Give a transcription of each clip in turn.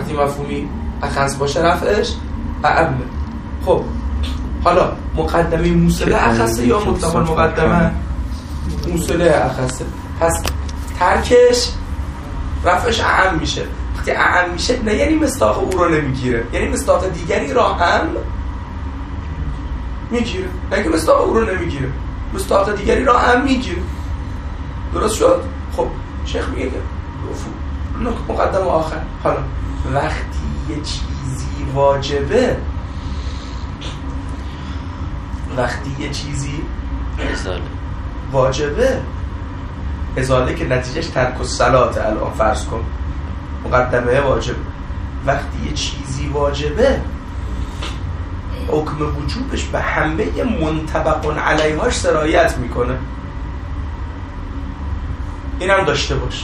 وقتی مفهومی اخص باشه رفعش اعمه. خب حالا مقدمه موصله اخصه یا مطلق المقدمه؟ موصله اخصه. پس ترکش رفعش اعم میشه. وقتی اعم میشه نه یعنی مصداق او رو نمیگیره، یعنی مصداق دیگری را هم میگیره. نه که مصداق او رو نمیگیره، مصداق دیگری را هم میگیره. درست شد؟ خب شیخ میگه که مقدم و آخر. حالا وقتی یه چیزی واجبه، وقتی یه چیزی ازاله واجبه، ازاله که نتیجهش ترک الصلات، الان فرض کن مقدمه واجب، وقتی یه چیزی واجبه حکم وجوبش به همه منطبق علیهاش سرایت میکنه. این هم داشته باش،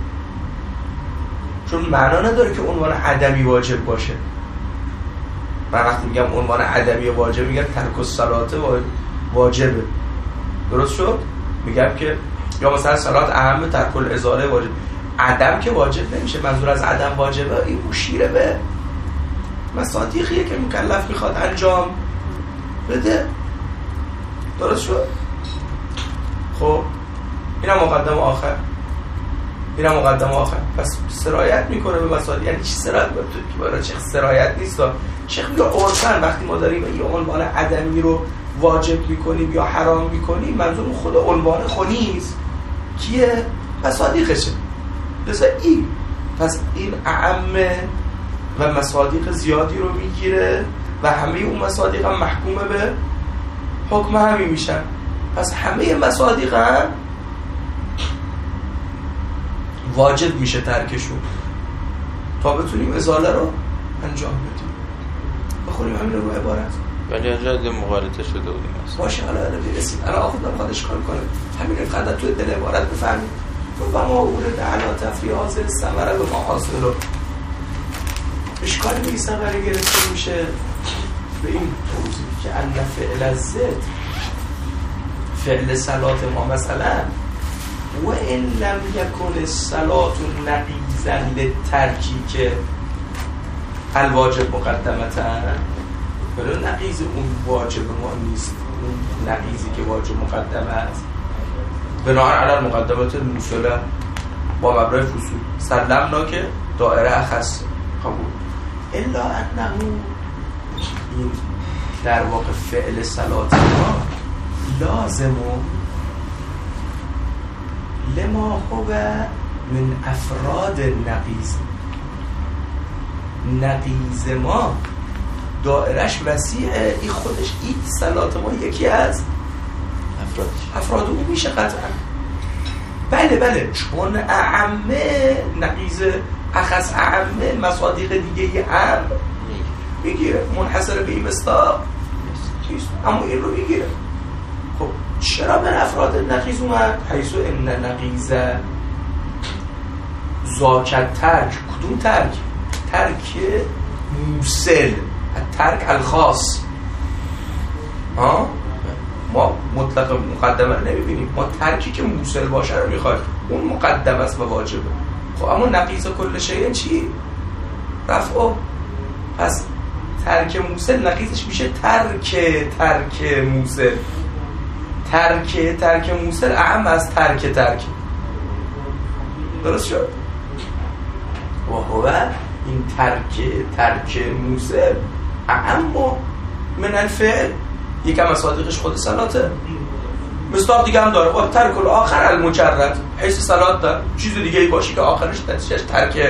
چون معنا نداره که عنوان عدمی واجب باشه. من وقتی میگم عنوان عدمی واجب میگم ترک الصلات واجبه. درست شد؟ میگم که یا مثلا صلات اهم ترک الازاله واجب. عدم که واجب نمیشه. منظور از عدم واجبه این مشیره به مصادیقیه که مکلف میخواد انجام بده. درست شد؟ خب اینم مقدم آخر، اینم مقدم آخر. پس سرایت میکنه به مصادیق. یعنی چی سرایت؟ برای چه سرایت نیست. شیخ میگه عرفاً وقتی ما داریم یه عنوان عدمی رو واجب میکنیم یا حرام میکنیم، منظور خود عنوان خونیست کیه؟ مصادیقشه. پس این اعمه و مصادیق زیادی رو میگیره و همه اون مصادیق هم محکومه به حکم همین میشن. پس همه مصادیق هم واجب میشه ترکشون تا بتونیم ازاله رو انجام بدیم. بخونیم همین رو عبارت. ولی اینجا مغالطه شده بودیم باشه حالا برسیم. الان آخوند هم اشکال کنه همین قدر توی دل عبارت بفهمیم. و ما اورد علا تفریح حاضر ثمره به ما حاصل رو اشکالی به این ثمره گرفته میشه به این توضیح که ان فعل الزد فعل صلات ما مثلا و ان لم یکن الصلات نقیضا للترکی که الواجب مقدمتا، ولی نقیض اون واجب ما نیست، اون نقیضی که واجب مقدمه است بناهر علی المقدمات الموصله با مبرای فصول سلمنا که دائره اخص قبول الا انه این در واقع فعل صلات ما لازم لما هو من افراد نقیض. نقیض ما دائرش وسیعه، این خودش این صلات ما یکی از افراد اون میشه قطعا. بله چون اعمه نقیض اخص اعمه مصادیق دیگه هم میگیره، منحصر به این مصداق اما این رو میگیره. خب چرا من افراد نقیض اومد؟ حیث ان نقیض ذاکت ترک. کدوم ترک؟ ترک موصل، ترک الخاص. ما مطلق مقدمه رو نمیبینیم، ما ترکی که موصل باشه رو میخوایم، اون مقدم است و واجبه. خب اما نقیض کل شیء چی؟ رفع. پس ترک موصل نقیضش میشه ترک موصل. ترک موصل اعم از ترک. درست شد؟ و هو این ترک موصل اعم من الفعل. یکم از صادقش خود صلاته. مصداق دیگه هم داره. با ترک الاخر المجرد حیث صلات داره. چیز دیگه ای باشه که آخرش نتیجهش ترک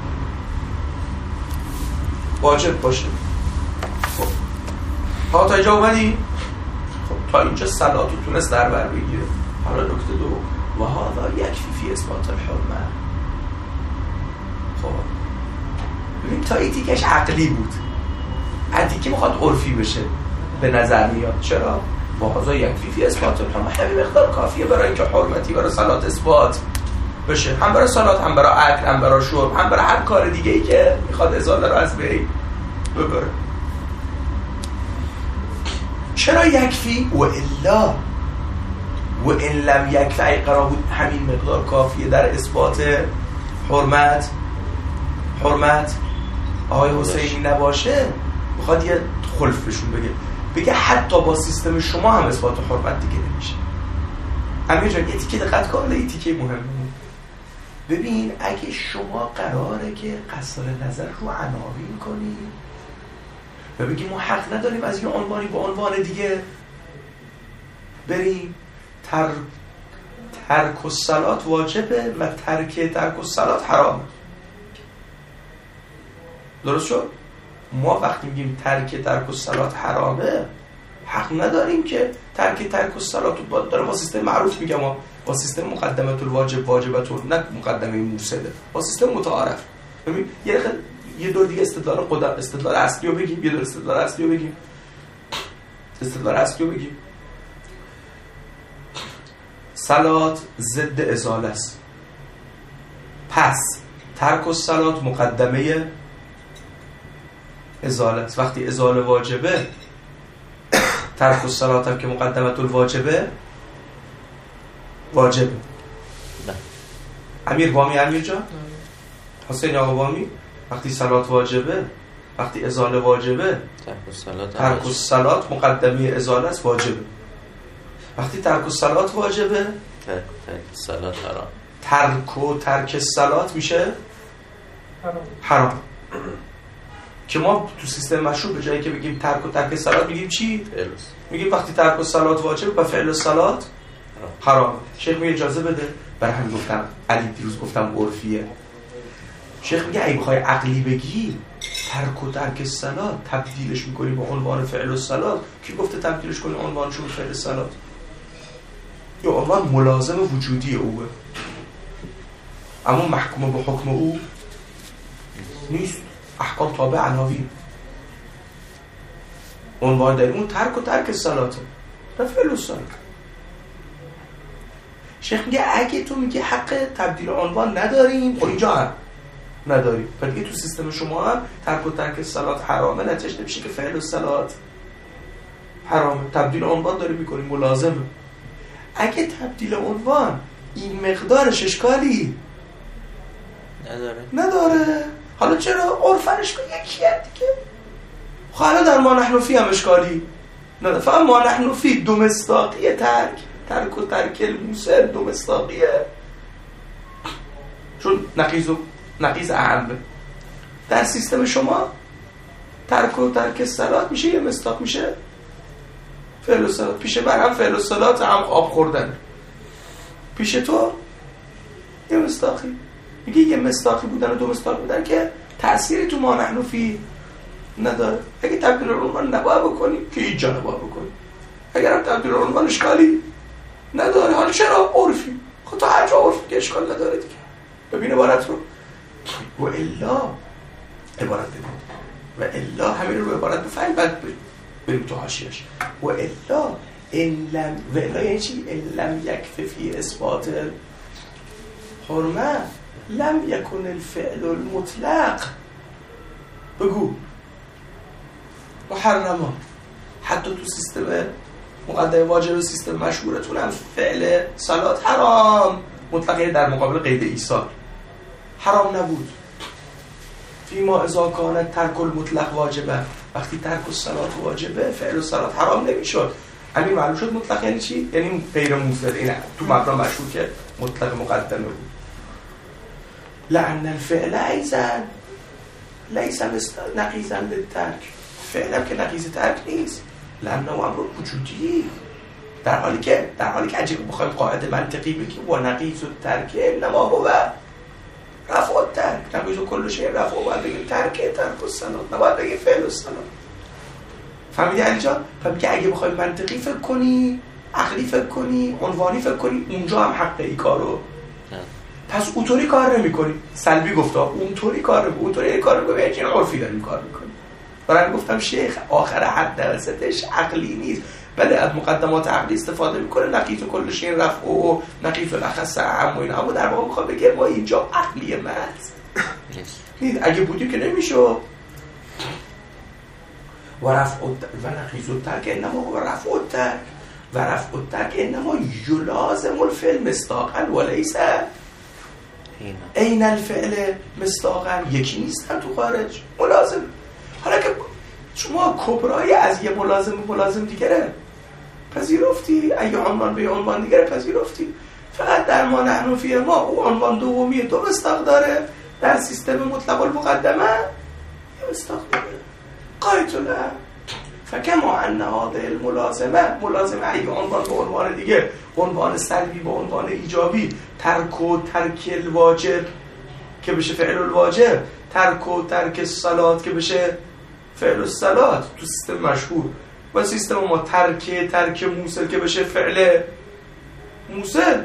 واجب باشه. خب تا اینجا اومدی؟ خب تا اینجا صلات رو تونست در بر بگیره. حالا نکته دو و هذا یکفی فی اثبات الحرمه. خب ببین تا این دیگهش عقلی بود، عدی که میخواد عرفی بشه به نظر میاد. چرا؟ واضح یکفی فی اثبات الحرمه، همین مقدار کافیه برای اینکه حرمتی برای صلات اثبات بشه، هم برای صلات، هم برای عقل، هم برای شرب، هم برای هر کار دیگه ای که میخواد ازاله رو از بین ببره. چرا یکفی؟ و الا و ان لم یکفی ای قرار بود همین مقدار کافیه در اثبات حرمت. آقای حسینی نباشه میخواد یه خلف بهشون بگه حتی با سیستم شما هم اثبات حرمت دیگه نمیشه. امیر جان یه تیکه دقت کن، یه تیکه مهمه. ببین اگه شما قراره که قصر نظر رو عناوین کنی و بگیم ما حق نداریم از یه عنوانی به عنوان دیگه بریم، ترک الصلات واجبه و ترک الصلات حرامه. درست شد؟ ما وقتی میگیم ترک الصلات حرامه، حق نداریم که ترک الصلات رو داره با سیستم معروف میگم، با سیستم مقدمه الواجب واجبه نه مقدمه موصله، با سیستم متعارف. ببین یه دور دیگه استدلال اصلی رو بگیم، یه دور استدلال اصلی رو بگیم. صلات ضد ازاله است، پس ترک الصلات مقدمه ازاله است. وقتی ازاله واجبه، ترک الصلات هم که مقدمه الواجبه واجبه. امیر جان حسین آقا بامی، وقتی صلات واجبه، وقتی ازاله واجبه، ترک الصلات مقدمه ازاله است، واجبه. وقتی ترک الصلات واجبه، ترک الصلات حرام. ترک الصلات میشه حرام. که ما تو سیستم مشروع به جایی که بگیم ترک الصلات میگیم چی؟ میگیم وقتی ترک الصلات واجبه و فعل الصلات حرام. شیخ میگه اجازه بده، برای همین گفتم علی دیروز گفتم عرفیه. شیخ میگه اگه بخوای عقلی بگی ترک الصلات تبدیلش میکنی به عنوان فعل الصلات، کی گفته تبدیلش کنی عنوانش به فعل الصلات؟ یا عنوان ملازم وجودی اوه، اما محکوم به حکم او نیست. احکام تابع عناوین. عنوان داریم اون ترک الصلات نه فعل الصلات. شیخ میگه اگه تو میگه حق تبدیل عنوان نداریم، خب اینجا هم نداریم، ولی تو سیستم شما هم ترک الصلات حرامه، نتیجه نمیشه که فعل الصلات حرامه. تبدیل عنوان داری میکنیم، ملازمه. اگه تبدیل عنوان این مقدارش اشکالی نداره، حالا چرا عرفنش که یکیه دیگه؟ حالا در ما نحن فی هم اشکالی نداره. فهم ما نحن فی دو مصداقیه، ترک و ترک الموصل دو مصداقیه، چون نقیض اعمه. در سیستم شما ترک الصلات میشه یه مصداق، میشه فعل الصلات. پیش من هم فعل الصلات هم آب خوردن، پیش تو یه مصداقی. میگه یه مصداقی بودن و دو مصداق بودن که تأثیری تو ما نحن فی نداره. اگه تبدیل عنوان نباید بکنیم که هیچ جا نباید بکنیم. اگر هم تبدیل عنوان اشکالی نداره، حالا چرا عرفی؟ خب تا هر جا عرفی که اشکال نداره دیگه. ببین عبارت رو و الا عبارت ببین و الا همین رو عبارت بفهمیم، بعد بریم تو حاشیه‌اش. و الا یعنی چی؟ ان لم یکف فی اثبات حرمه لم یکن الفعل المطلق، بگو محرما. حتی تو سیستم مقدمه واجب و سیستم مشهورتون هم فعل صلات حرام مطلقه در مقابل قید ایصال حرام نبود. فیما اذا کان ترک المطلق واجبه، وقتی ترک الصلات واجبه فعل الصلات حرام نمیشد. همین معلوم شد مطلق یعنی چی؟ یعنی غیر موصل. این تو مبنا مشهور که مطلق مقدمه بود. لأن الفعل ایضا لیس نقیضا للترک، فعلا که نقیض ترک نیست، لأنه امر وجودی. در حالی که اگه بخوایم قاعده منطقی بگیم و نقیض الترک انما هو رفع الترک، نقیض کل شیء رفع، باید بگیم ترک الصلات، نباید بگیم فعل الصلات. فهمیدی علی جان؟ فهمیدی اگه بخوایم منطقی فکر کنی، عقلی فکر کنی، عنوانی فکر کنی، اونجا هم حق ای کارو. پس اونطوری کار نمی‌کنی. سلبی گفتا اونطوری کار نمی‌کنی، یعنی عرفی داریم کار می‌کنی. برای گفتم شیخ آخر حد وسطش عقلی نیست، ولی از مقدمات عقلی استفاده میکنه. نقیض کل شیء رفع و نقیض الاخص عام و اینا، اما در واقع میخواد بگه ما اینجا عقلی محض نیست. اگه بودی که نمیشه. و رفع و نقیض الترک انما و رفع الترک و رفع الترک انما یلازم الفعل مصداقا و لیس عین الفعل مصداقا یکی نیستن تو خارج، ملازم. حالا که شما کبرای از یه ملازم دیگره پذیرفتی، اگه عنوان به عنوان دیگره پذیرفتی، فقط در ما نحن فی ما او عنوان دومی دو مصداق داره، در سیستم مطلق المقدمه یه مصداق داره. قایت له فکما ان هذه الملازمه اگه عنوان به عنوان دیگه، عنوان سلبی به عنوان ایجابی، ترک و ترک الواجب که بشه فعل الواجب، ترک و ترک الصلات که بشه فعل الصلات تو سیستم مشهور، و سیستم ما ترک موصل که بشه فعل موصل.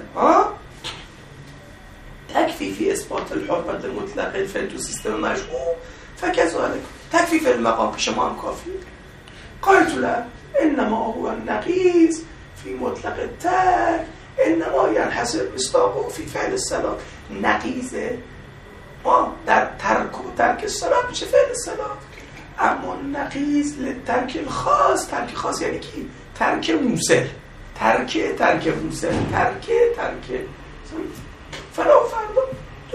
تکفی فی اثبات الحرمت المطلق الفعل تو سیستم مشهور، فکذالک تکفی فی المقام پیش ما هم کافی. قایت له انما هو النقیض فی مطلق الترک انما ینحصر مصداقه فی فعل الصلات. نقیضه ما در ترک و ترک الصلات میشه فعل الصلات، اما نقیض لترک الخاص. ترک خاص یعنی کی؟ ترک موصل، ترک موصل، ترک فلا فرد،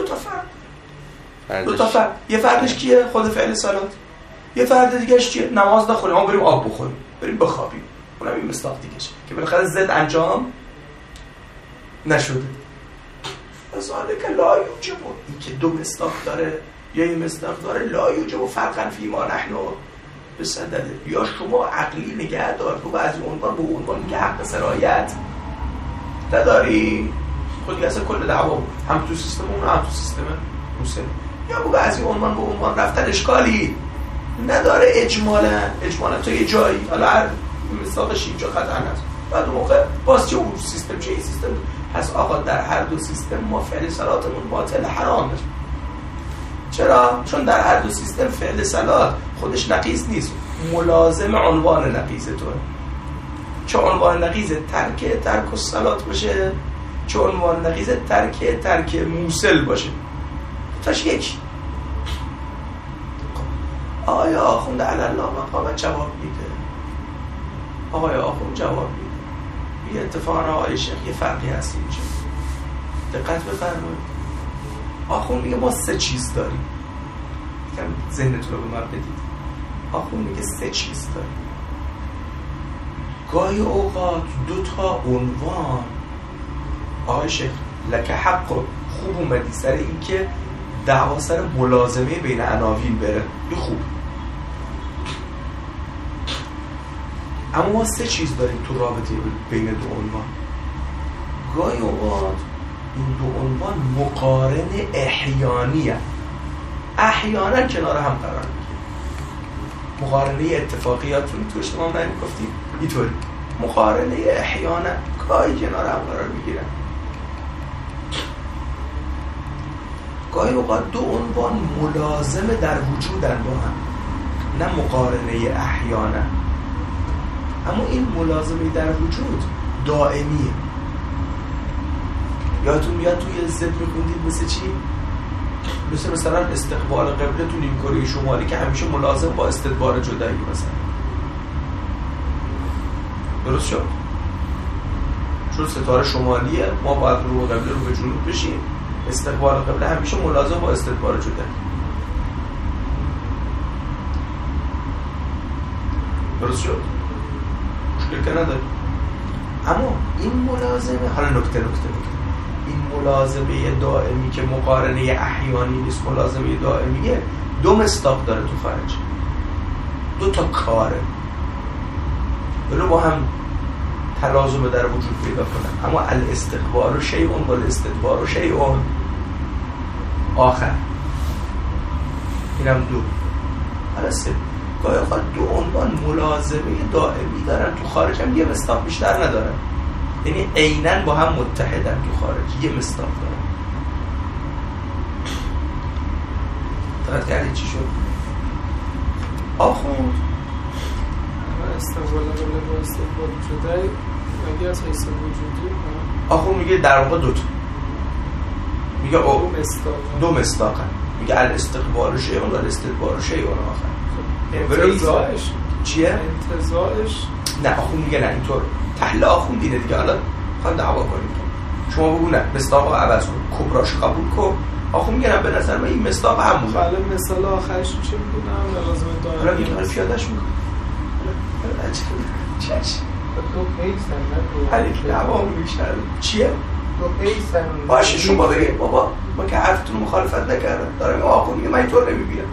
دو تا فرد. یه فردش کیه؟ خود فعل صلات. یه فرد دیگهش چیه؟ نماز نخونیم، ما بریم آب بخوریم، بریم بخوابیم، اونم این مصداق دیگه‌شه که بالاخره زد انجام نشده. ذالک لا یوجب، این که دو مصداق داره یا یه مصداق داره، لا یوجب فرقا فی ما نحن بصدد. یا شما عقلی نگه دار تو بعضی عنوان به عنوان که حق سرایت نداری، خودی اصلا کل دعوا هم تو سیستم اون هم تو سیستم موسیقی، یا به بعضی عنوان به عنوان رفتن اشکالی نداره. اجمالا تو یه جایی، حالا هر مصداقش اینجا خطر هست، بعد اون موقع باز چه اون سیستم چه این سیستم هست. آقا در هر دو سیستم ما فعل صلاتمون باطل حرامه. چرا؟ چون در هر دو سیستم فعل صلات خودش نقیض نیست، ملازم عنوان نقیض توه. چه عنوان نقیض ترک الصلات باشه، چه عنوان نقیض ترک موصل باشه، تاش یکی. آقای آخوند علی الله مقام جواب میده. آقای آخوند جواب میده. یه اتفاقا آقای شیخ یه فرقی هست اینجا، دقت بفرمایید. آخوند میگه ما 3 چیز داریم، یکم ذهنتون رو به من بدید. آخوند میگه 3 چیز داریم. گاهی اوقات 2 تا عنوان، آقای شیخ لکه حق خوب اومدی سر این که دعوا سر ملازمه بین عناوین بره، این خوب. اما ما 3 چیز داریم تو رابطه بین 2 عنوان. گاهی اوقات این 2 عنوان مقارن احیانیه، احیانا کنار هم قرار میگیره. مقارنه اتفاقیاتون تو اجتماع نمیگفتیم اینطوری، مقارنه احیانا گاهی کنار هم قرار میگیرن. گاهی اوقات 2 عنوان ملازم در وجودن با هم، نه مقارنه احیانا. اما این ملازمه در وجود دائمیه. یادتون میاد توی ضد میخوندید مثل چی؟ مثلا استقبال قبله تو نیم کره شمالی که همیشه ملازم با استدبار جدایی مثلا. درست شد؟ چون ستاره شمالیه، ما باید رو قبله رو به جنوب بشیم. استقبال قبله همیشه ملازم با استدبار جدایی. درست شد؟ مشکل که نداره. اما این ملازمه، حالا نکته این ملازمه دائمی که مقارنه احیانی نیست، ملازمه دائمیه، 2 مصداق داره تو خارج، 2 تا کاره، بلو با هم تلازم در وجود پیدا کنن. اما الاستقبال و شیعون و الاستدبار و شیعون آخر، اینم 2. حالا 3 گاهی اوقات 2 عنوان ملازمه دائمی دارن تو خارج، هم یه مصداق بیشتر ندارن، یعنی عیناً با هم متحدن تو خارج، یه مصداق دارن. دقت کردید چی شد؟ آخوند استقبال قبل با استقبال شده مگه از حیث وجودی؟ آخوند میگه در واقع 2 تا، میگه 2 مصداقن، میگه الاستقبال شیء و الاستدبار شیء آخر. انتزاعش چیه؟ انتزاعش نه آخوند میگه نه اینطور. تحلیل آخوند اینه دیگه، حالا خواهد دعوا کنیم. شما بگو نه مصداق عوض کن، کبراش قبول کن. آخه میگم به نظر من این مصداق همونه. بله مثال آخرش چی میگونم؟ لازم دائم. حالا میگم حالا پیادهش میکنم. چش دو پیسن علی که دوام میشن چیه؟ دو پیسن باشه شما بگید بابا ما که حرفتون مخالفت نکردم دارم آخون میگه من اینطور نمیبینم.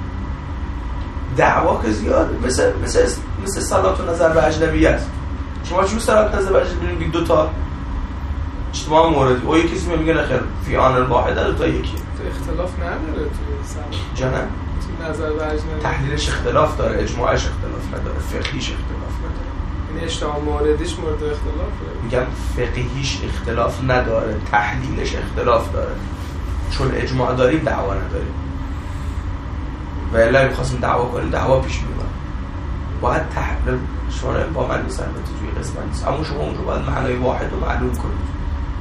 دعوا که زیاده مثل صلات و نظر به اجنبی است. شما چون صلات نظر به اجنبی میگید دوتا اجتماع موردی او یکی کسی میگه نخیر فی آن الواحده دوتا یکی اختلاف نداره تو صلات جانم تو نظر به اجنبی تحلیلش اختلاف داره، اجماعش اختلاف نداره، فقهیش اختلاف نداره. یعنی اجتماع موردیش مورد اختلافه. میگم فقهیش اختلاف نداره، تحلیلش اختلاف داره. چون اجماع داریم دعوا نداریم. و الا می‌خواستیم دعوا کنیم دعوا پیش میاد. باید تحلیل شما با من مثلا توی قسمت نیست. اما شما اون رو باید معنای واحد رو معلوم کنید.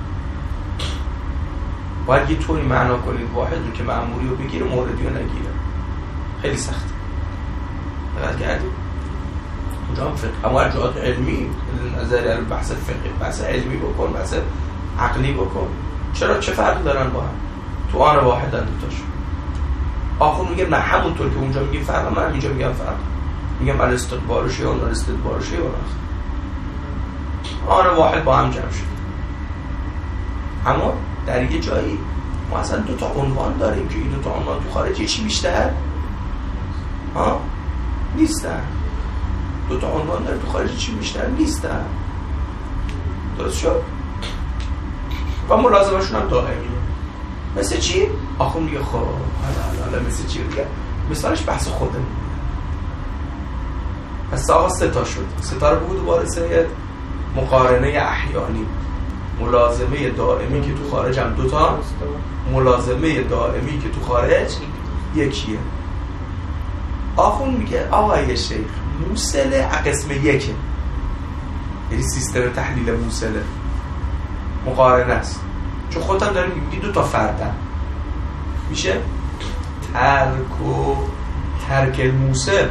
باید یه طوری معنا کنید واحد رو که مأموری رو بگیره موردی رو نگیره. خیلی سخته. دقت کردید؟ اونجا هم فقه اما جهات علمی نظر بحث فقه بحث علمی بکن بحث عقلی بکن. چرا چه فرقی دارن با هم؟ تو آن واحدن دوتاشون. آخون میگه نه همونطور که اونجا میگیم فرق من اینجا میگم فرق. میگم الاستدبار شیء و الاستدبار شیء و آن واحد با هم جمع شد. اما در یه جایی ما اصلا دو تا عنوان داریم که این دو تا عنوان تو خارج چی بیشتر؟ ها؟ نیستن. دو تا عنوان داریم تو خارج چی بیشتر؟ نیستن. درست شد؟ و ملازمشون هم دائمیه. مثل چی؟ آخون میگه خب حالا مثل چی دیگه؟ مثالش بحث خودمون. پس آقا ستا شد. ستا رو بود وارثه مقارنه احیانی. ملازمه دائمی که تو خارج هم دوتا، ملازمه دائمی که تو خارج یکیه. آخون میگه آقای شیخ موصله قسم یکه، یعنی سیستم تحلیل موصله مقارنه است. چون خودت هم داری میگی دو تا فردن میشه ترک الموصل.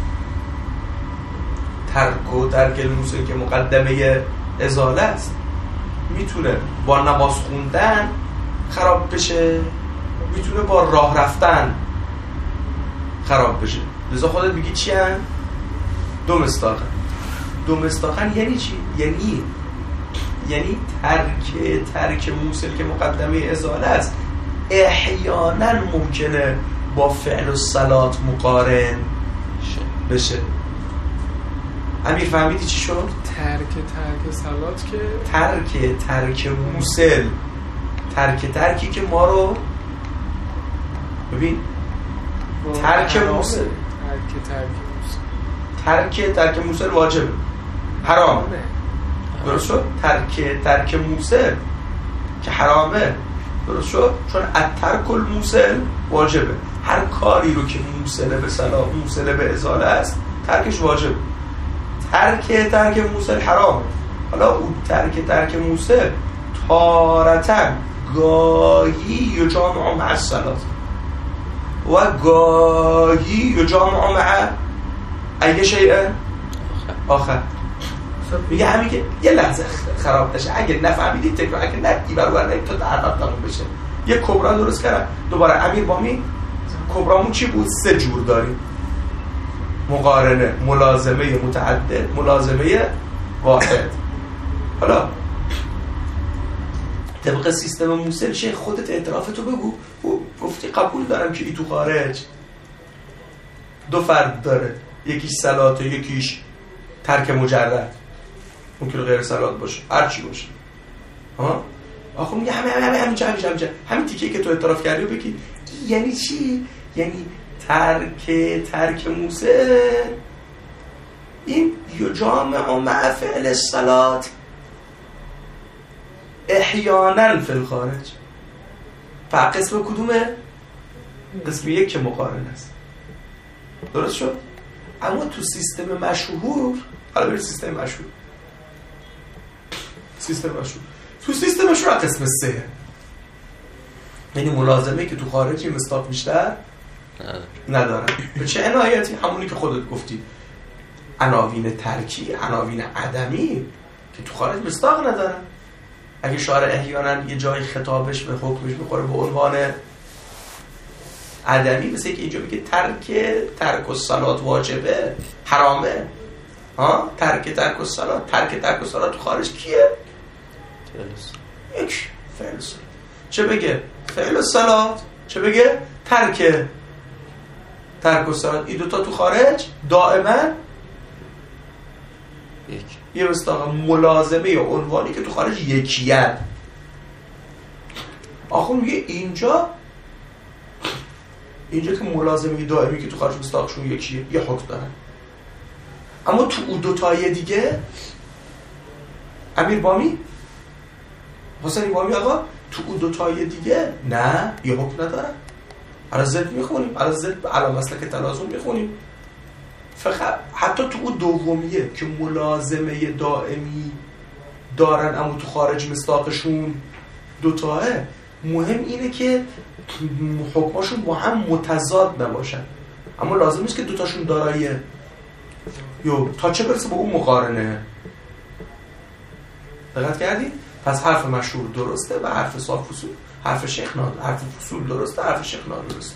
ترک الموصل که مقدمه ازاله است میتونه با نماز خوندن خراب بشه، میتونه با راه رفتن خراب بشه. لذا خودت میگی چی هن؟ دو مصداقن یعنی چی؟ یعنی ترک موصل که مقدمه ازاله است احیانا ممکنه با فعل و صلات مقارن بشه. امیر فهمیدی چی شد؟ ترک صلات که ترک موصل ترکی که ما رو ببین ترک موصل ترک موصل واجبه حرام. درست شد؟ ترک موصل که حرامه. درست شد؟ چون الترک الموصل واجبه. هر کاری رو که موصله به صلاح موصله به ازاله است ترکش واجبه. ترک موصل حرامه. حالا اون ترک موصل تارةً گاهی یجامع مع الصلاة و گاهی یجامع مع ای شیء آخر. میگه همین که یه لحظه خراب نشه اگه نفهمیدید تکرار، اگه ندی برابر نید تا تعرف تموم بشه. یه کبرا درست کردم. دوباره امیر بامی کبرامون چی بود؟ 3 جور داریم: مقارنه، ملازمه متعدد، ملازمه واحد. حالا طبق سیستم موصل شیخ خودت اعترافتو بگو. گفتی قبول دارم که ای تو خارج 2 فرد داره، یکیش صلات و یکیش ترک مجرد، ممکنه غیر صلات باشه، هر چی باشه. ها آخه میگه همین تیکه که تو اعتراف کردی و بگی یعنی چی؟ یعنی ترک موصل این یجامع مع فعل الصلات احیانا فی الخارج. قسم کدومه؟ قسم 1 که مقارن است. درست شد؟ اما تو سیستم مشهور، حالا برید سیستم مشهور. تو سیستم مشهور قسم 3 یعنی ملازمه که تو خارجی مصداق بیشتر ندارن. به چه عنایتی؟ همونی که خودت گفتی، عناوین ترکی، عناوین عدمی که تو خارج مصداق ندارن. اگه شارع احیانا یه جای خطابش به حکمش میخوره به عنوان عدمی، مثل که اینجا میگه ترک الصلات واجبه، حرامه. ترک الصلات، ترک الصلات تو خارج کیه؟ یک فعل الصلات. چه بگه فعل الصلات، چه بگه ترک الصلات. این دوتا تو خارج دائما یه مصداق ملازمه یا عنوانی که تو خارج یکیه. آخون میگه اینجا که ملازمه دائمی که تو خارج مصداقشون یکیه یه حکم دارن، اما تو اون دوتای دیگه امیر بامی حسین بامی آقا تو اون دوتای دیگه نه یه حکم ندارن. على ضد میخونیم، على ضد على مسلک تلازم میخونیم. فقط حتی تو اون دومیه که ملازمه دائمی دارن اما تو خارج مصداقشون دوتاه، مهم اینه که حکماشون با هم متضاد نباشن، اما لازم نیست که دوتاشون داراییه یا تا چه برسه به اون مقارنه. دقت کردید؟ پس حرف مشهور درسته و حرف صاف فصول، حرف شیخ نادر، حرف فصول درسته، حرف شیخ نادر درسته.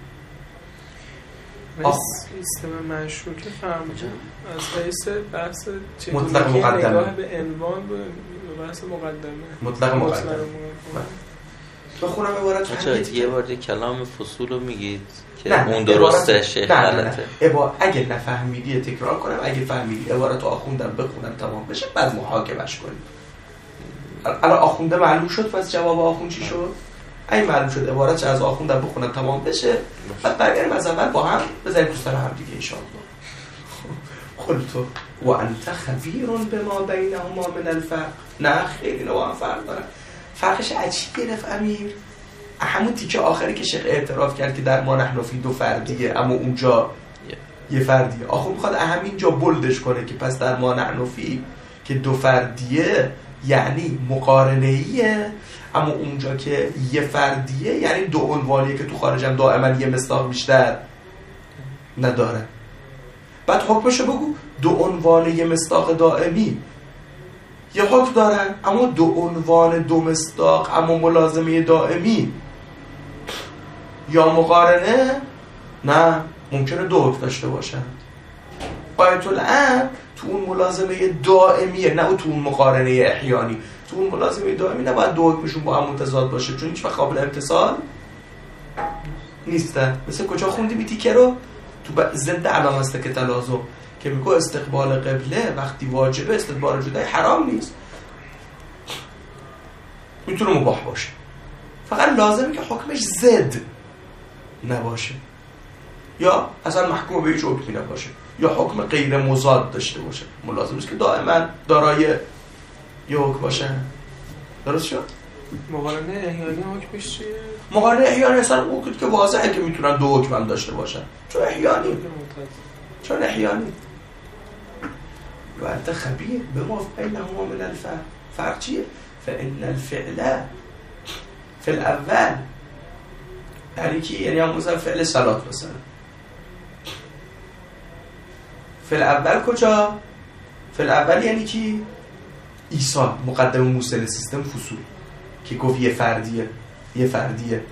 سیستم مشهور که فهمیدم از حیث بحث مطلق مقدمه، نگاه به عنوان به بحث مقدمه، مطلق مقدمه. بخونم عبارت یه بار کلام فصول رو میگید که اون درسته شیخ غلطه. اگه نفهمیدی تکرار کنم، اگه فهمیدی عبارت رو آخوندم بخونم تمام بشه بعد محاکمش کنیم. الان آخونده معلوم شد، پس جواب آخون چی شد؟ این معلوم شد عبارت از آخوندم بخونم تمام بشه، بعد برگردیم از اول با هم بزنیم تو سر هم دیگه ان شاء الله. قلت و انت خبیر بما بینهما من الفرق. نه خیلی با هم فرق دارن. فرقش عجیب گرفت امیر. همون تیکه آخری که شیخ اعتراف کرد که در ما نحن فی دو فردیه اما اونجا یه فردیه. آخون میخواد همینجا بلدش کنه که پس در ما نحن فی که دو فردیه یعنی مقارنه‌ایه، اما اونجا که یه فردیه یعنی دو عنوانیه که تو خارج هم دائما یه مصداق بیشتر نداره. بعد حکمشو بگو. دو عنوان یه مصداق دائمی یه حکم دارن، اما دو عنوان دو مصداق اما ملازمه دائمی یا مقارنه نه ممکنه دو حکم داشته باشن. قایت الامر تو اون ملازمه دائمیه، نه تو اون مقارنه احیانی. تو اون ملازمه دائمی نباید دو حکمشون با هم متضاد باشه، چون هیچ وقت قابل امتصال نیستن. مثل کجا خوندیم این تیکه رو؟ تو ضد علامه است که تلازم که میگه استقبال قبله وقتی واجبه استدبار جدای حرام نیست، میتونه مباح باشه، فقط لازمه که حکمش ضد نباشه یا اصلا محکوم به هیچ حکمی نباشه یا حکم غیر مضاد داشته باشه. لازم است که دائما دارای یه حکم باشه. درست شد؟ مقارنه احیانی حکمش چیه؟ مقارنه احیانی اصلا اون که واضحه که میتونن دو حکم هم داشته باشن، چون احیانی. و انت خبیر بما بینهما من الفرق. فرق چیه؟ فإن الفعل في الأول یعنی کی؟ یعنی هم مثلا فعل صلات مثلا فی الاول کجا؟ فی الاول یعنی کی؟ ایصال مقدم موصل سیستم فصول که گفت یه فردیه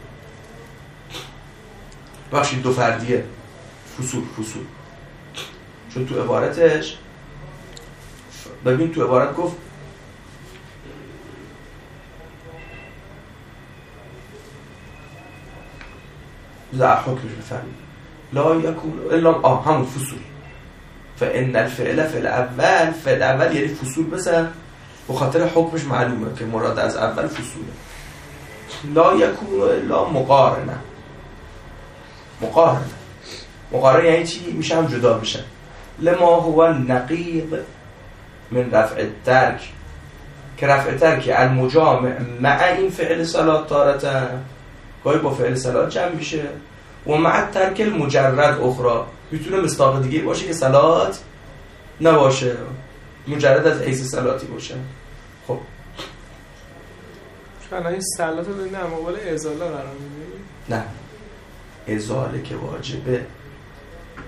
بخشید دو فردیه فصول چون تو عبارتش ببین تو عبارت گفت لا حکمش بفرمید لا یکون الا همون فصول. فإن الفعل في الأول یعنی فصول بزن به خاطر حکمش معلومه که مراد از اول فصوله. لا یکون الا مقارنه یعنی چی؟ میشه هم جدا میشه. لما هو نقیض من رفع الترک که رفع ترک المجامع مع این فعل صلات تارتا گاهی با فعل صلات جمع میشه و مع ترک المجرد اخرى میتونه مصداق دیگه باشه که صلات نباشه، مجرد از حیث صلاتی باشه. خب الان این صلات رو در مقابل ازاله قرار میدید؟ نه، ازاله که واجبه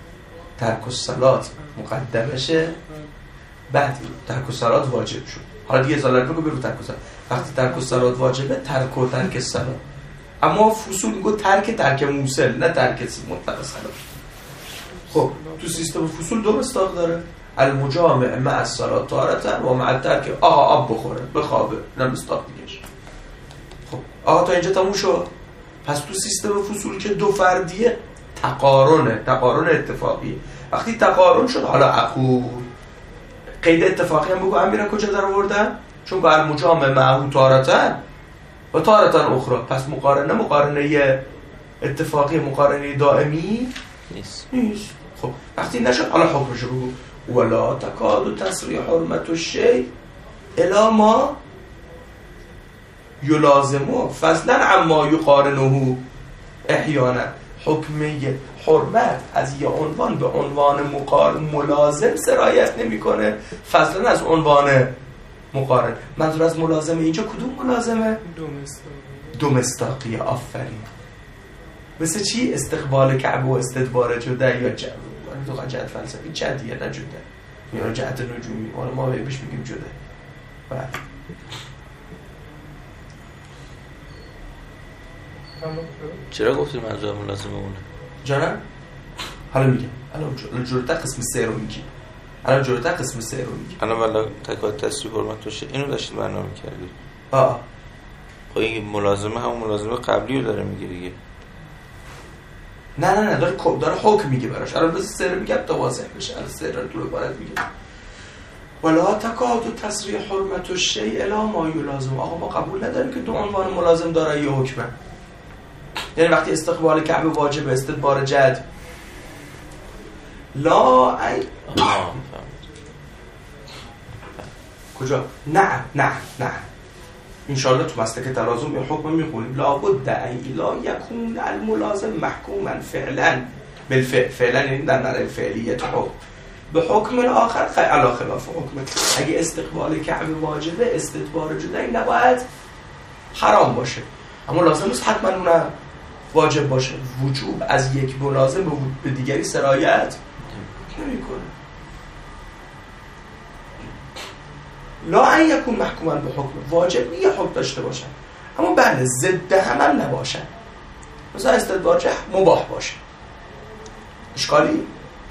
ترک الصلات مقدمشه، بعد ترک الصلات واجب شد. حالا دیگه ازالت بگو برو ترک الصلات. وقتی ترک الصلات واجبه، ترک و ترک الصلات. اما فصول میگه ترک موصل، نه ترک مطلق الصلات. خب تو سیستم فصول دو مصداق داره، المجامع مع الصلات تارة و مع الترک. آقا آب بخوره، بخوابه، نه مصداق دیگه‌ش. خب آقا تا اینجا تموم شد. پس تو سیستم فصول که دو فردیه، تقارن اتفاقیه. وقتی تقارن شد، حالا اخو قید اتفاقی هم بگو امیرا کجا در آوردن؟ چون با المجامع معه تارة و تارة اخرى. پس مقارنه اتفاقی، مقارنه دائمی نیست. خب وقتی نشد، حالا حکمش بگو. ولا تکاد تسری حرمت الشیء الی ما یلازمه فضلا عما یقارنه احیانا. حکمه حرمت از یه عنوان به عنوان ملازم سرایت نمیکنه، فضلا از عنوان مقارن. منظور از ملازمه اینجا کدوم ملازمه؟ دو مصداقیه. آفرین. مثل چی؟ استقبال کعبه و استدبار جده یا جده. تو جهت فلسفی جدیه، نه جده. یا جهت نجومی. حالا ما بهش میگیم جده. بله. چرا گفتی منظور ملازمه اونه؟ جانم؟ حالا میگم. الان جلوتر قسم 3 رو میگی. الان والا تکاد تسری حرمت الشیء اینو داشتید برنامه کردید. خب این ملازمه همون ملازمه قبلی رو داره میگه دیگه. نه داره حکم میگه براش. الان بس 3 رو میگم تا واضح بشه. الان 3 رو تو عبارت میگه. ولا تکاد تسری حرمت الشیء الی ما یلازم. آقا ما قبول نداریم که دو عنوان ملازم داره یه حکمه. یعنی وقتی استقبال کعبه واجب، استدبار جد لا ای کجا؟ نه انشاءالله تو مسلک تلازم این حکم میخونیم. لابد ان لا یکون الملازم محکوما فعلا بالفعل. فعلا یعنی در معنی فعلیت حکم به حکم آخر علی خلاف حکم. اگه استقبال کعبه واجبه، استدبار جدایی نباید حرام باشه، اما لازم نیست حتما اون واجب باشه. وجوب از یک ملازم به دیگری سرایت نمیکنه. لا ان یکون محکوما به حکم. واجب یه حکم داشته باشن، اما بله ضد هم نباشن. مثلا استدبار جه مباح باشه. اشکالی؟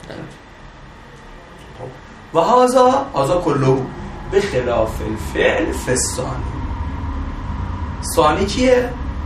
و هذا کله به خلاف الفعل فی الثانی. ثانی کیه؟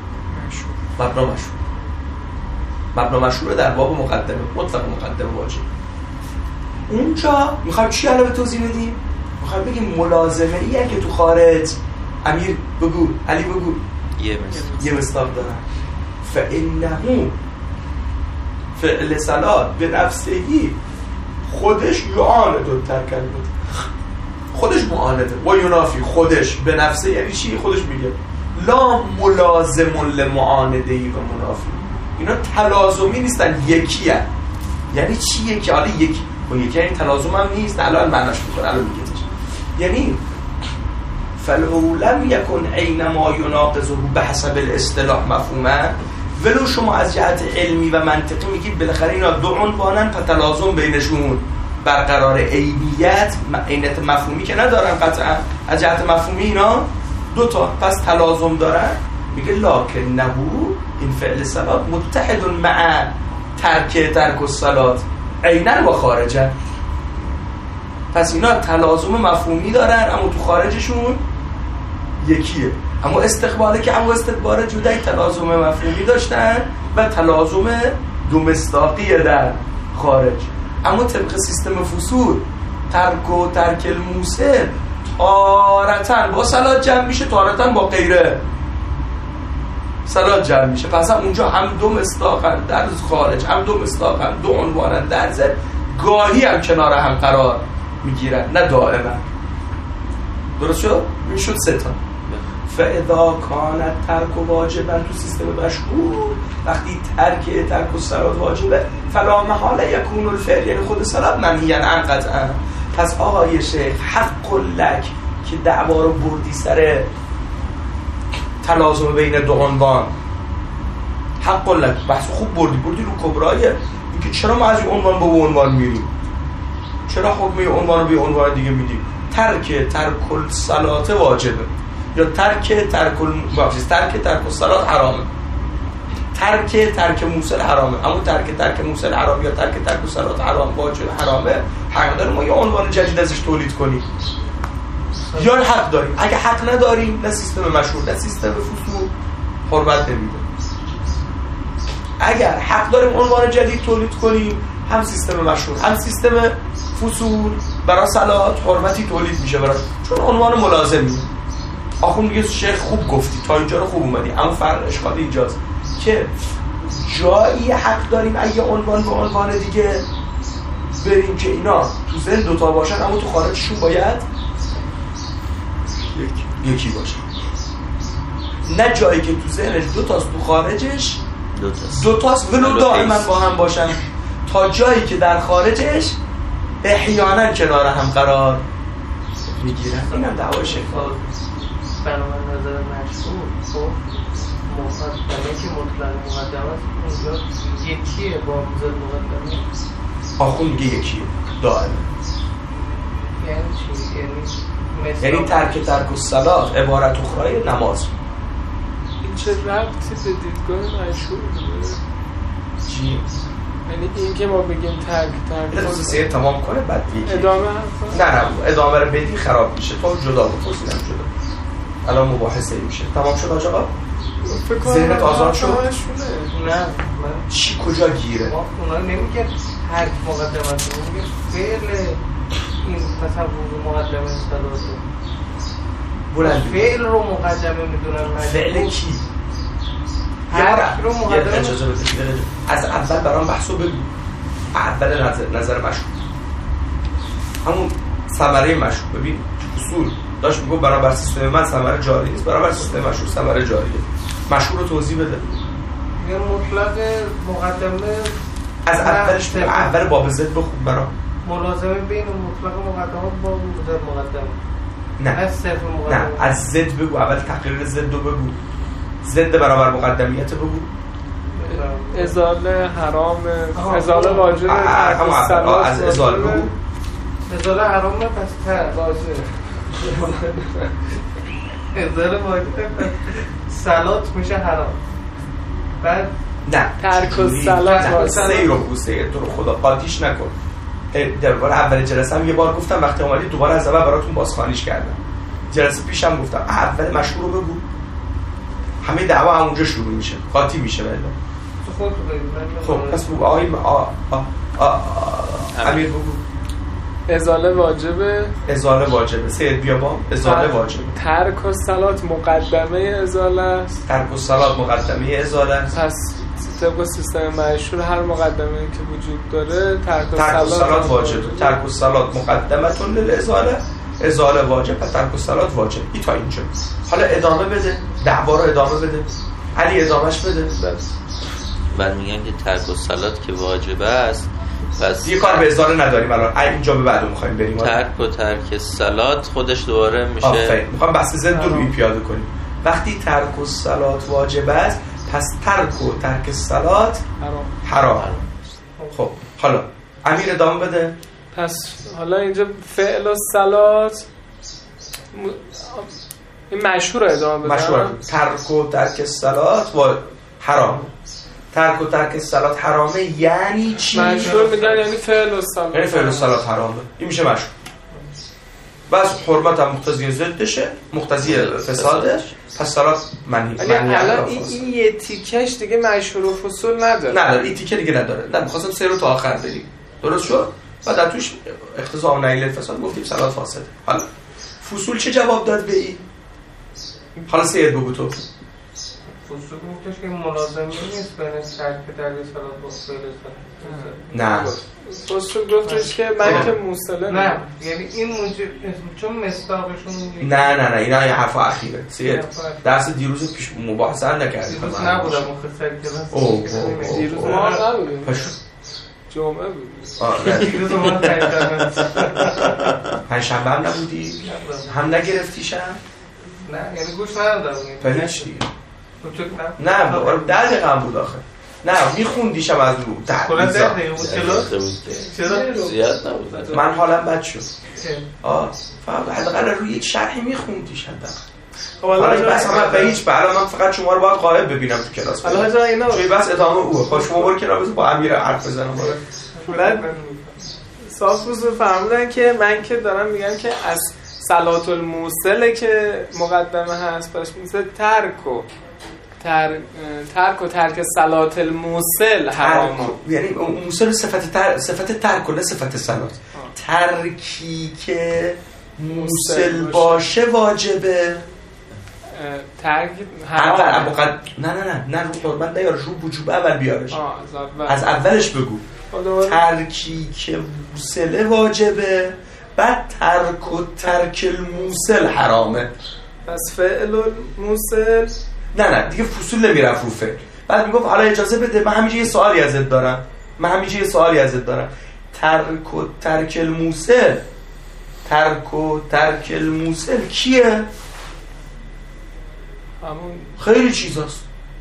مبنا مشهور در باب مقدمه، مطلق مقدمه واجب. اونجا میخوایم چی الان به توضیح بدیم؟ میخوایم بگیم ملازمه ایه که تو خارج امیر بگو، علی بگو، یه مصداق دارن. فانه فعل صلات به نفسهی خودش یعاند و ترکل بود. خودش معانده و ینافی. خودش به نفسه یعنی چی؟ خودش میگه لا ملازم لمعاندهی و منافی. اینا تلازمی نیستن، یکی هست. یعنی چی یکی؟ حالا یکی با یکی یعنی تلازم هم نیست. الان معناش میکنه، الان میگه یعنی فلو لم یکن عین ما یناقضه بحسب الاصطلاح مفهوما. ولو شما از جهت علمی و منطقی میگید بالاخره اینا دو عنوانن، پس تلازم بینشون برقرار. عینیت عینیت مفهومی که ندارن قطعا، از جهت مفهومی اینا دو تا پس تلازم دارن. میگه لکن نبو این فعل صلات متحد مع ترک الصلات عیناً و خارجاً. پس اینا تلازم مفهومی دارن اما تو خارجشون یکیه. اما استقباله که اما استدبار جدایی تلازم مفهومی داشتن و تلازم دو مصداقیه در خارج. اما طبق سیستم فصول ترک الموصل تارتن با صلات جمع میشه، تارتن با غیره صلات جمع میشه. پس هم اونجا هم دو مصداقن در خارج، هم دو مصداقن، دو عنوانن در ضمن، گاهی هم کنار هم قرار میگیرن، نه دائما. درست شد؟ این شد 3 تا. فاذا کان ترک واجبا تو سیستم مشهور، وقتی ترک الصلات واجبه فلا محاله یکون الفعل، یعنی خود صلات منهی عن قطعا. پس آقای شیخ حق لک که دعوا رو بردی سر تلازم بین دو عنوان، حق لک بحث خوب بردی رو کبرای اینکه چرا ما از این عنوان به اون عنوان میریم، چرا حکم یه عنوان رو به عنوان دیگه میدیم. ترک الصلات واجبه یا ترک الصلات حرامه. ترک موصل حرامه. اما ترک موصل حرام یا ترک الصلات حرام واجب حرامه، حق داریم ما یه عنوان جدید ازش تولید کنیم یا حق داریم. اگه حق نداریم نه سیستم مشهور نه سیستم فصول حرمت نمیده. اگر حق داریم عنوان جدید تولید کنیم، هم سیستم مشهور هم سیستم فصول برای صلات حرمتی تولید میشه براش، چون عنوان ملازمی. آخون میگه شیخ خوب گفتی، تا اینجا رو خوب اومدی، اما فرق اشکال اینجاست که جایی حق داریم اگه عنوان به عنوان دیگه بریم که اینا تو ذهن دوتا باشن اما تو خارجشون باید یکی باشه. نه جایی که تو ذهنش دوتاست تو خارجش دوتاست ولو دائما با هم باشن، تا جایی که در خارجش احیانا کنار هم قرار میگیرن. این هم دعوای شکل بنابرای نظر مشهور خب مقدمه که مطلق مقدمه است اونجا یکیه با موزل مقدمه. آخون میگه یکیه دائما. یعنی چی؟ یعنی ترک الصلات عبارت اخرای نماز. این چه ربطی به دیدگاه مشهور داره؟ چی؟ یعنی این که ما بگیم ترک خصوصیه تمام کنه بعد یکی ادامه نه ادامه رو بدی خراب میشه. تو جدا بپرسیدم شده الان مباحثه میشه. تمام شد آقا؟ ذهنت آزاد شد؟ نه من چی کجا گیره؟ ما اونا نمیگه ترک مقدمه است، میگه فعل این تصور مقدمه صلات بلند فعل رو مقدمه میدونن. فعل کی؟ ترک رو مقدمه. اجازه بده از اول برام بحثو بگو. اول نظر مشهور همون ثمره مشهور. ببین اصول داشت میگه برابر سیستم من ثمره جاری نیست، برابر سیستم مشهور ثمره جاریه. مشهور رو توضیح بده. یه مطلق مقدمه از اولش اول باب ضد بخون برام. ملازمه بین مطلق مقدمات با ضد مقدمه. نه از صرف مقدمه. نه از ضد بگو. اول تقریر ضد رو بگو. ضد برابر مقدمیت بگو. ازاله حرام، ازاله واجب، از ازاله بگو. ازاله حرامه پس تر واجب. ازاله واجب صلات میشه حرام. بعد نه ترک الصلات سیر رو بگو. سیر تو رو خدا قاطیش نکن. در بار اول جلسه هم یه بار گفتم وقتی اومدید دوباره از اول براتون بازخوانیش کردم. جلسه پیشم گفتم اول مشهور رو بگو. همه دعوا همونجا شروع میشه، قاطی میشه. بله تو خود بگو. خب پس بگو امیر بگو. ازاله واجبه. ازاله واجبه. سید بیا با ازاله واجبه. ترک الصلات مقدمه ازاله است. ترک الصلات مقدمه ازاله است. پس طبق سیستم مشهور هر مقدمه که وجود داره ترک الصلات واجبه. ترک الصلات مقدمه للازاله، ازاله واجب و ترک الصلات واجب. این تا اینجا. حالا ادامه بده، دعوا رو ادامه بده. علی ادامهش بده. بعد میگن که ترک الصلات که واجبه است، پس دیگه کار به ازاله نداریم الان. اینجا به بعد می‌خوایم بریم. ترک الصلات خودش دوباره میشه. آفرین. می‌خوام بحث ضد رو پیاده کنیم. وقتی ترک الصلات واجب است، پس ترک الصلات حرام. خب حالا امیر ادامه بده. پس حالا اینجا فعل الصلات این مشهور ادامه بده. مشهور ترک الصلات و حرام. ترک الصلات حرامه یعنی چی؟ مشهور میگن یعنی فعل الصلات. یعنی فعل الصلات حرامه. این میشه مشهور. بس حرمت هم مقتضی ضدشه، مقتضی فساده، پس صلات منهی. الان این یه تیکش دیگه مشهور و فصول نداره. نداره. این تیکه دیگه نداره. نه می‌خواستم سه رو تا آخر بریم. درست شد؟ بعد در توش اقتضاء و نهی فساد گفتیم صلات فاسده. حالا فصول چه جواب داد به این؟ حالا سید بگو تو. فصول گفتش که ملازمه نیست بین ترک در صلات و فعل صلات. نه فصول گفتش که من که موصله نه یعنی این موجب چون مصداقشون نه اینا یه حرف اخیره. سید درس دیروز پیش مباحثه نکردیم. دیروز نبودم مختصر کلاس. دیروز ما نبودیم. جمعه بود. دیروز ما تایید پنجشنبه هم نبودی؟ هم نگرفتیشم؟ نه یعنی گوش ندادم. پهیچ دیگه. نه 10 دقیقه هم بود آخه. نه میخوندیشم از رو کلا 10 دقیقه بود کلاس. چرا زیاد نبود؟ من حالم بد شد. فقط حداقل روی یک شرحی میخوندیش حداقل. خب حالا بس من به هیچ بالا من فقط شما رو باید غایب ببینم تو کلاس. حالا جا اینا توی بس ادامه اوه. با شما برو کنار با امیر حرف بزنم. بعد صاف روز فرمودن که من که دارم میگم که از صلات الموصل که مقدمه هست باش مثل ترک و ترک صلات الموصل حرام. یعنی موصل صفت ترک نه صفت صلات. ترکی که موصل باشه واجبه. ترک حرام. نه رو حرمت نیار، رو وجوب اول بیارش. از اولش بگو. ترکی که موصل واجبه، بعد ترک الموصل حرامه. پس فعل الموصل نه دیگه فصول نمیرفت رو فعل. بعد میگفت حالا اجازه بده من همینجا یه سوالی ازت دارم. ترک الموصل کیه؟ همون خیلی چیزاست.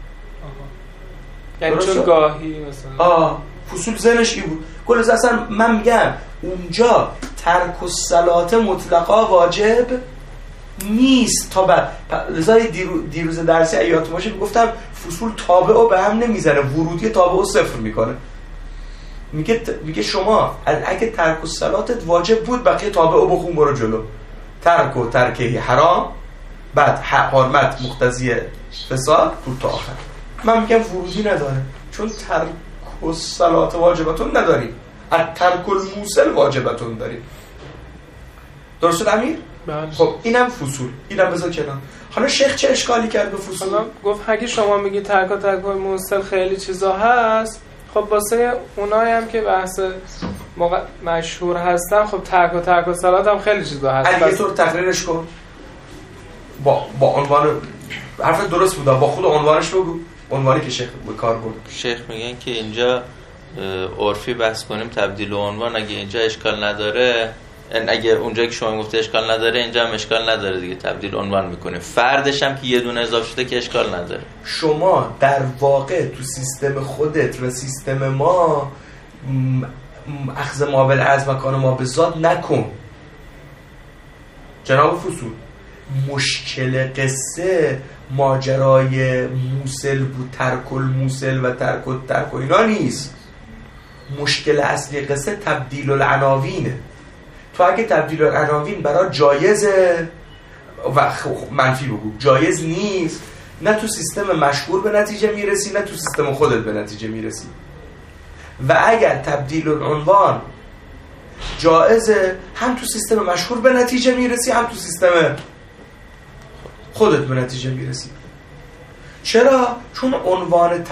یعنی چون گاهی مثلا فصول ذهنش این بود. کل اصلا من میگم اونجا ترک الصلات مطلقا واجب نیست تا بعد. لذا دیروز درسی ایات باشه میگفتم فصول تابع و به هم نمیزنه، ورودی تابع و صفر میکنه. میگه شما اگه ترک الصلاتت واجب بود بقیه تابع و بخون برو جلو. ترک و ترکه حرام، بعد حرمت مقتضی فساد بود تا آخر. من میگم ورودی نداره چون ترک الصلات واجبتون نداریم، از ترک الموصل واجبتون داریم. درست شد امیر؟ بله. خب اینم فصول، اینم بذار کنار. حالا شیخ چه اشکالی کرد به فصول؟ حالا گفت اگه شما میگی ترک الموصل خیلی چیزا هست، خب واسه اونایی هم که بحث مشهور هستن خب ترک الصلات هم خیلی چیزا هست. اگه یه طور تقریرش کن با عنوان حرف درست بود، با خود عنوانش بگو، عنوانی که شیخ به کار برد. شیخ میگن که اینجا عرفی بحث کنیم تبدیل عنوان اگه اینجا اشکال نداره، اگه اونجا که شما گفته اشکال نداره اینجا هم اشکال نداره دیگه، تبدیل عنوان میکنه. فردش هم که یه دونه اضافه شده که اشکال نداره. شما در واقع تو سیستم خودت و سیستم ما اخذ ما بالعرض مکان ما به ذات نکن. جناب فصول، مشکل قصه ماجرای موصل بود، ترک الموصل و ترک اینا نیست. مشکل اصلی قصه تبدیل العناوینه. تو اگه تبدیل العناوین برای جایزه و منفی بگو جایز نیست، نه تو سیستم مشهور به نتیجه میرسی نه تو سیستم خودت به نتیجه میرسی. و اگر تبدیل العنوان جایزه، هم تو سیستم مشهور به نتیجه میرسی هم تو سیستم خودت به نتیجه میرسی. چرا؟ چون عنوان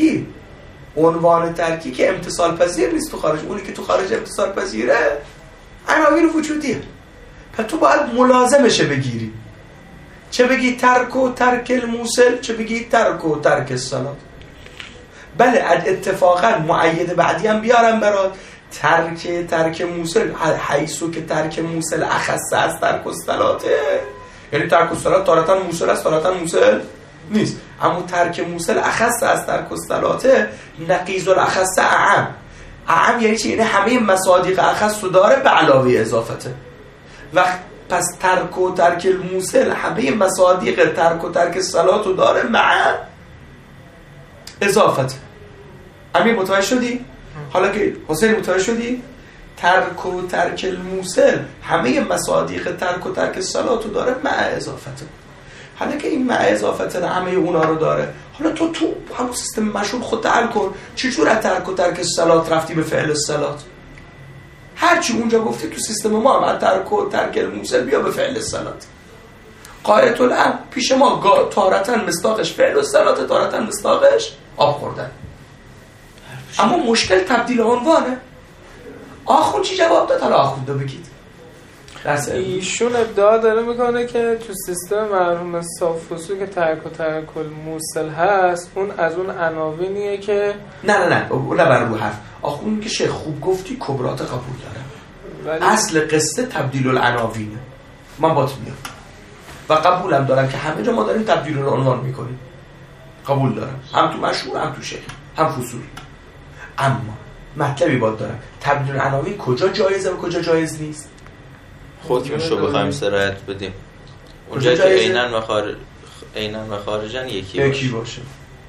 ترکی که امتصال پذیر نیست تو خارج، اونی که تو خارج امتصال پذیره عناوین وجودیه. پس تو باید ملازمشه بگیری، چه بگی ترک الموصل، چه بگی ترک الصلات. بله اتفاقا معید بعدی هم بیارم برات، ترک موصل حیثو که ترک موصل اخص از ترک الصلات، یعنی ترک الصلات تارتا موصل است تارتا موصل نیست، اما ترک موصل اخص از ترک الصلات نقیض الاخص اعم یعنی چی؟ یعنی همه مصادیق اخص رو داره به علاوه اضافته. و پس ترک الموصل همه مصادیق ترک الصلات رو داره مع اضافته. امیر متوجه شدی؟ حالا که حسین متوجه شدی؟ ترک الموصل همه مصادیق ترک الصلات رو داره مع اضافته. حالا که این مع اضافته همه اونا رو داره، حالا تو همون سیستم مشهور خود تعال کن چجور از ترک الصلات رفتی به فعل الصلات. هرچی اونجا گفتی تو سیستم ما هم از ترک الموصل بیا به فعل الصلات. قایت الامر پیش ما تارتا مصداقش فعل الصلات، تارتا مصداقش آب خوردن. اما مشکل تبدیل عنوانه. آخوند چی جواب داد؟ حالا آخوند رو بگید. ایشون ادعا داره میکنه که تو سیستم مرحوم صافوسو که ترک الموصل هست، اون از اون عناوینیه که نه اون بر رو حرف آخوند که شیخ خوب گفتی، کبرات قبول دارم، اصل قصه تبدیل العناوینه. من بات میام و قبولم دارم که همه جا ما داریم تبدیل العنوان میکنیم، قبول دارم، هم تو مشهور هم تو شیخ. هم فصول. اما مطلبی باید دارم، تبدیل عناوین کجا جایزه و کجا جایز نیست؟ حکمشو بخوایم سرایت بدیم اونجا که عیناً و خارجاً یکی باشه.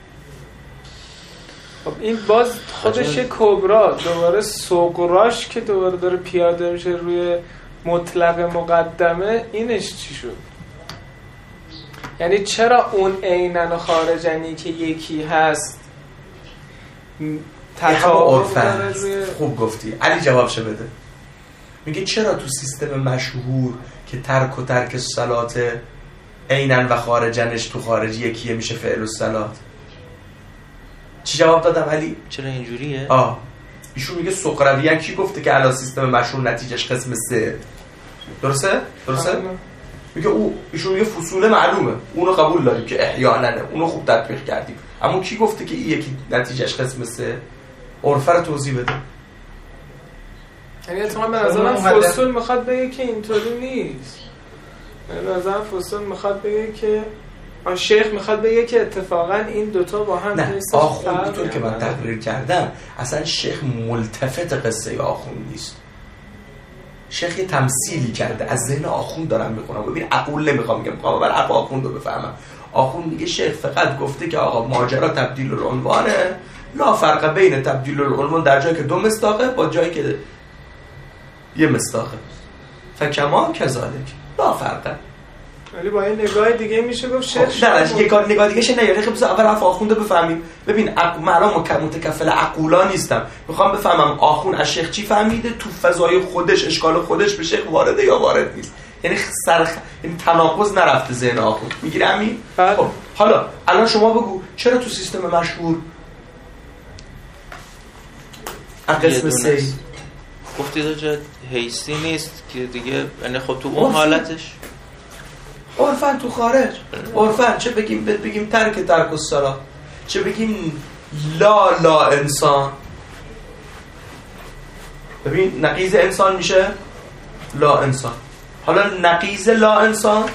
خب این باز خودش کبرا دوباره سقراش که دوباره داره پیاده میشه روی مطلق مقدمه، اینش چی شد؟ یعنی چرا اون عیناً و خارجنی که یکی هست تطابق داره روی... خوب گفتی علی جوابشو بده. میگه چرا تو سیستم مشهور که ترک و ترک صلات عیناً و خارجنش تو خارجی یکیه میشه فعل الصلات؟ چی جواب دادم علی؟ چرا اینجوریه؟ ایشون میگه سقراطیان کی گفته که علی سیستم مشهور نتیجهش قسم 3؟ درسته؟ میگه ایشون میگه فصول معلومه، اونو قبول داریم که احیانا اونو خوب تطبیق کردیم، اما کی گفته که این یکی نتیجهش قسم 3؟ عرفه رو توضیح بده. یعنی اتفاقا به نظرم فصول میخواد بگه که اینطوری نیست. به نظرم فصول میخواد بگه که شیخ میخواد بگه که اتفاقا این دوتا با هم نیست. آخوند اینطور که من تقریر کردم اصلا شیخ ملتفت قصه آخوند نیست. شیخ یه تمثیلی کرده، از ذهن آخوند دارم میخونم. ببین عقول نمیخوام میگم، میخوام بر عقل آخوند رو بفهمم. آخوند میگه شیخ فقط گفته که آقا ماجرا تبدیل العنوانه، لا فرق بین تبدیل العنوان در جایی که 2 مصداقه با جایی که 1 مصداقه، فکما کذالک لا فرقه. ولی با این نگاه دیگه میشه گفت شیخ نه یه کار نگاه دیگه شه نه، یعنی خب اول حرف آخونده بفهمیم. ببین من الان متکفل عقولا نیستم، میخوام بفهمم آخون از شیخ چی فهمیده، تو فضای خودش اشکال خودش به شیخ وارده یا وارد نیست. یعنی یعنی تناقض نرفته ذهن آخون. میگیری همین؟ خب حالا الان شما بگو چرا تو سیستم مشهور قسم 3 گفتی داجا حیثی نیست که دیگه، یعنی خب تو اون حالتش عرفن تو خارج عرفن چه بگیم ترک الصلاة، چه بگیم لا انسان. ببین نقیض انسان میشه لا انسان. حالا نقیض لا انسان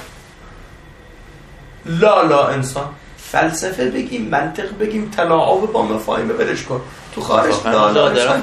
لا انسان. فلسفه بگیم، منطق بگیم، تلاعب با مفاهیم بلش کن. تو خارج لا انسان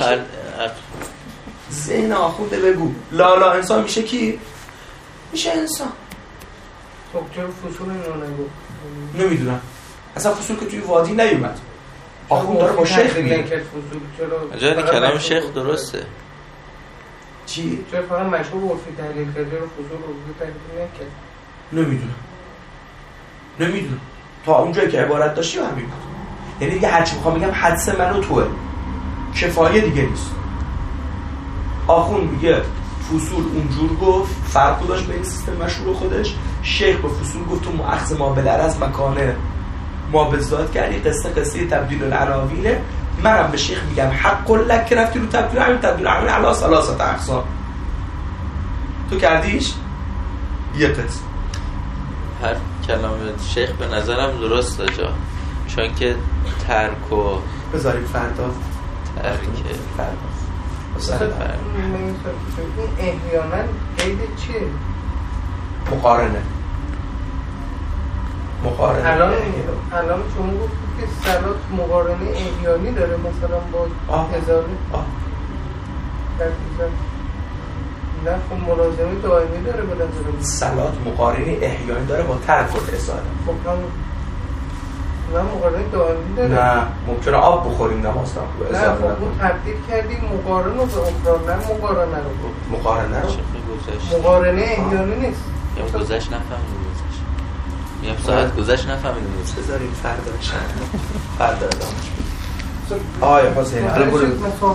ذهن آخونده بگو لا انسان میشه کی؟ میشه انسان. خب چرا فصول اینو نگو؟ نمیدونم اصلا فصول که توی وادی نیومد. آخوند داره با شیخ میگه جای کلام شیخ درسته. چی؟ چرا فقط مشهور عرفی تحلیل کرده و فصول عرفی تحلیل نکرد؟ نمیدونم تا اونجایی که عبارت داشتی همین بود. یعنی دیگه هرچی میخوام بگم حدس من و توه، کفایه دیگه نیست. آخوند میگه فصول اونجور گفت، فرق داشت بین سیستم مشهور خودش. شیخ به فصول گفت تو مؤخذ ما بالعرض مکانه ما بزاد کردی، قصه تبدیل العناوینه. منم به شیخ میگم حق لک که رفتی رو تبدیل العناوین علی ثلاثه اقسام. تو کردیش یه قسم. هر کلام شیخ به نظرم درسته جا، چون که ترک و بذاریم فردا این احیانا قید چیه؟ مقارنه. الان شما گفتید که صلات مقارنه احیانی داره مثلا با ازاله نه خب ملازمه دائمی داره به نظرم. صلات مقارنه احیانی داره با ترک و ازاله. خب نه مقارنه دائمی داره. نه ممکنه آب بخوریم نماز نخوره. نه خب اون تبدیل کردیم مقارنه رو به اخرى، نه مقارنه رو مقارنه احیانی نیست. یا گذشت نفهمیدیم یه ساعت گذشت نفهمیدیم. بذاریم فردا ادامه. آیا حسین